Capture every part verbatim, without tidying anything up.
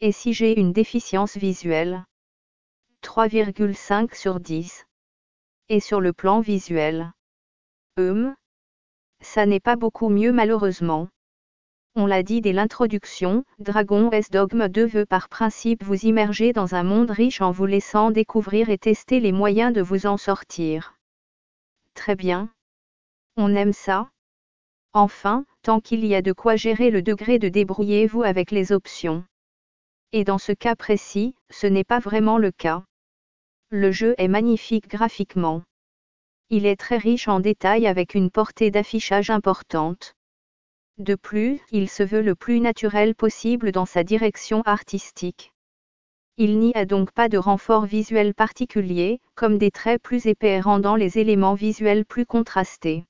Et si j'ai une déficience visuelle? trois virgule cinq sur dix. Et sur le plan visuel? Hum. Ça n'est pas beaucoup mieux malheureusement. On l'a dit dès l'introduction, Dragon's Dogma deux veut par principe vous immerger dans un monde riche en vous laissant découvrir et tester les moyens de vous en sortir. Très bien. On aime ça. Enfin, tant qu'il y a de quoi gérer le degré de débrouillez-vous avec les options. Et dans ce cas précis, ce n'est pas vraiment le cas. Le jeu est magnifique graphiquement. Il est très riche en détails avec une portée d'affichage importante. De plus, il se veut le plus naturel possible dans sa direction artistique. Il n'y a donc pas de renfort visuel particulier, comme des traits plus épais rendant les éléments visuels plus contrastés.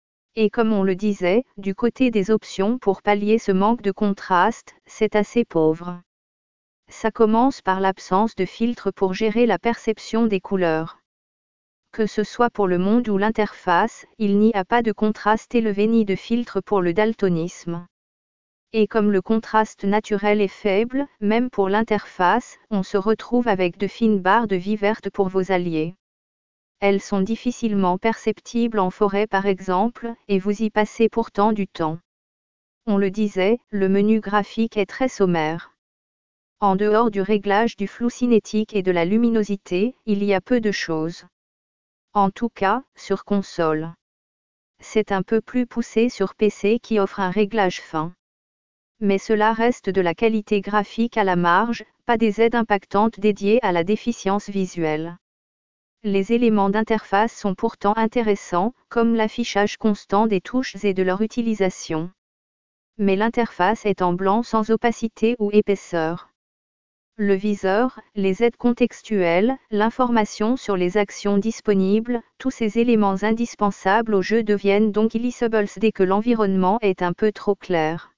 Et comme on le disait, du côté des options pour pallier ce manque de contraste, c'est assez pauvre. Ça commence par l'absence de filtre pour gérer la perception des couleurs. Que ce soit pour le monde ou l'interface, il n'y a pas de contraste élevé ni de filtre pour le daltonisme. Et comme le contraste naturel est faible, même pour l'interface, on se retrouve avec de fines barres de vie verte pour vos alliés. Elles sont difficilement perceptibles en forêt par exemple, et vous y passez pourtant du temps. On le disait, le menu graphique est très sommaire. En dehors du réglage du flou cinétique et de la luminosité, il y a peu de choses. En tout cas, sur console. C'est un peu plus poussé sur P C qui offre un réglage fin. Mais cela reste de la qualité graphique à la marge, pas des aides impactantes dédiées à la déficience visuelle. Les éléments d'interface sont pourtant intéressants, comme l'affichage constant des touches et de leur utilisation. Mais l'interface est en blanc sans opacité ou épaisseur. Le viseur, les aides contextuelles, l'information sur les actions disponibles, tous ces éléments indispensables au jeu deviennent donc illisibles dès que l'environnement est un peu trop clair.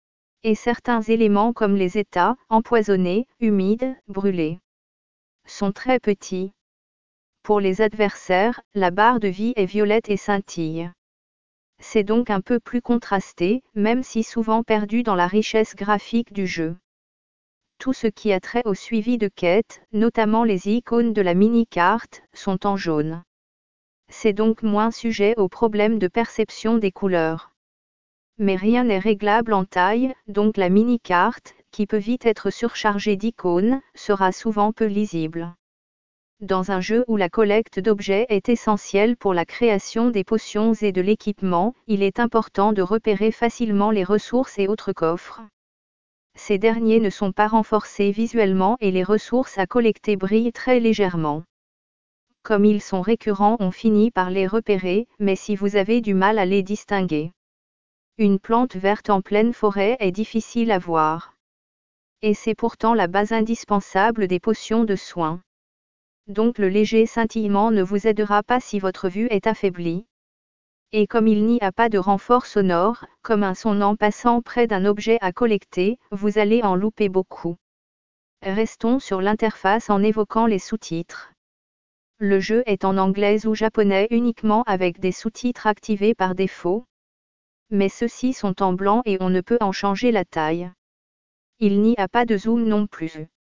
Et certains éléments comme les états, empoisonnés, humides, brûlés, sont très petits. Pour les adversaires, la barre de vie est violette et scintille. C'est donc un peu plus contrasté, même si souvent perdu dans la richesse graphique du jeu. Tout ce qui a trait au suivi de quêtes, notamment les icônes de la mini-carte, sont en jaune. C'est donc moins sujet aux problèmes de perception des couleurs. Mais rien n'est réglable en taille, donc la mini-carte, qui peut vite être surchargée d'icônes, sera souvent peu lisible. Dans un jeu où la collecte d'objets est essentielle pour la création des potions et de l'équipement, il est important de repérer facilement les ressources et autres coffres. Ces derniers ne sont pas renforcés visuellement et les ressources à collecter brillent très légèrement. Comme ils sont récurrents, on finit par les repérer, mais si vous avez du mal à les distinguer. Une plante verte en pleine forêt est difficile à voir. Et c'est pourtant la base indispensable des potions de soins. Donc le léger scintillement ne vous aidera pas si votre vue est affaiblie. Et comme il n'y a pas de renfort sonore, comme un son en passant près d'un objet à collecter, vous allez en louper beaucoup. Restons sur l'interface en évoquant les sous-titres. Le jeu est en anglais ou japonais uniquement avec des sous-titres activés par défaut. Mais ceux-ci sont en blanc et on ne peut en changer la taille. Il n'y a pas de zoom non plus.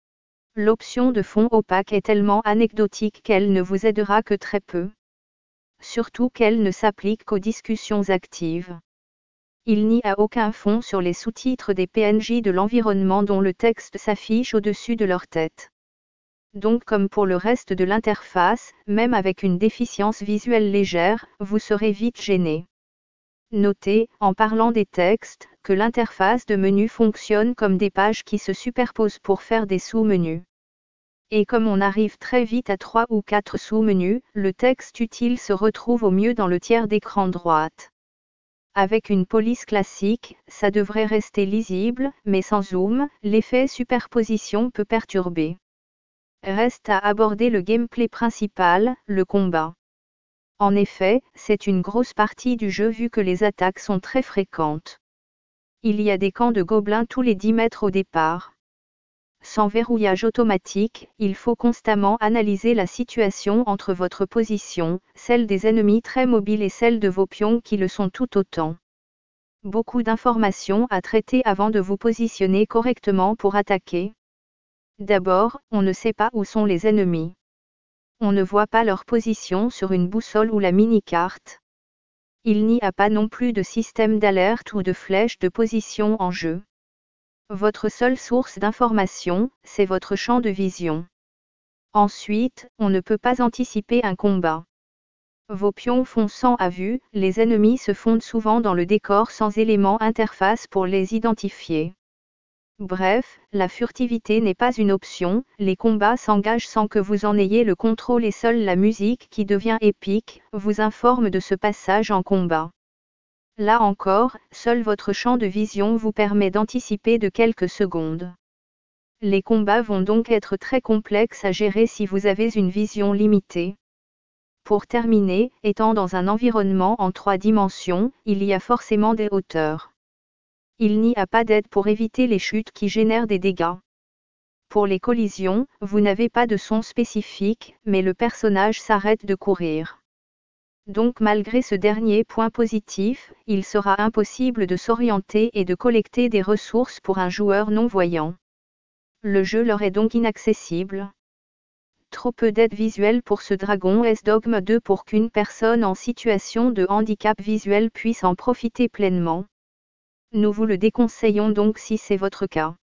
L'option de fond opaque est tellement anecdotique qu'elle ne vous aidera que très peu. Surtout qu'elle ne s'applique qu'aux discussions actives. Il n'y a aucun fond sur les sous-titres des P N J de l'environnement dont le texte s'affiche au-dessus de leur tête. Donc comme pour le reste de l'interface, même avec une déficience visuelle légère, vous serez vite gêné. Notez, en parlant des textes, que l'interface de menu fonctionne comme des pages qui se superposent pour faire des sous-menus. Et comme on arrive très vite à trois ou quatre sous-menus, le texte utile se retrouve au mieux dans le tiers d'écran droite. Avec une police classique, ça devrait rester lisible, mais sans zoom, l'effet superposition peut perturber. Reste à aborder le gameplay principal, le combat. En effet, c'est une grosse partie du jeu vu que les attaques sont très fréquentes. Il y a des camps de gobelins tous les dix mètres au départ. Sans verrouillage automatique, il faut constamment analyser la situation entre votre position, celle des ennemis très mobiles et celle de vos pions qui le sont tout autant. Beaucoup d'informations à traiter avant de vous positionner correctement pour attaquer. D'abord, on ne sait pas où sont les ennemis. On ne voit pas leur position sur une boussole ou la mini-carte. Il n'y a pas non plus de système d'alerte ou de flèche de position en jeu. Votre seule source d'information, c'est votre champ de vision. Ensuite, on ne peut pas anticiper un combat. Vos pions fonçant à vue, les ennemis se fondent souvent dans le décor sans élément interface pour les identifier. Bref, la furtivité n'est pas une option, les combats s'engagent sans que vous en ayez le contrôle et seule la musique qui devient épique, vous informe de ce passage en combat. Là encore, seul votre champ de vision vous permet d'anticiper de quelques secondes. Les combats vont donc être très complexes à gérer si vous avez une vision limitée. Pour terminer, étant dans un environnement en trois dimensions, il y a forcément des hauteurs. Il n'y a pas d'aide pour éviter les chutes qui génèrent des dégâts. Pour les collisions, vous n'avez pas de son spécifique, mais le personnage s'arrête de courir. Donc malgré ce dernier point positif, il sera impossible de s'orienter et de collecter des ressources pour un joueur non-voyant. Le jeu leur est donc inaccessible. Trop peu d'aide visuelle pour ce Dragon's Dogma deux pour qu'une personne en situation de handicap visuel puisse en profiter pleinement. Nous vous le déconseillons donc si c'est votre cas.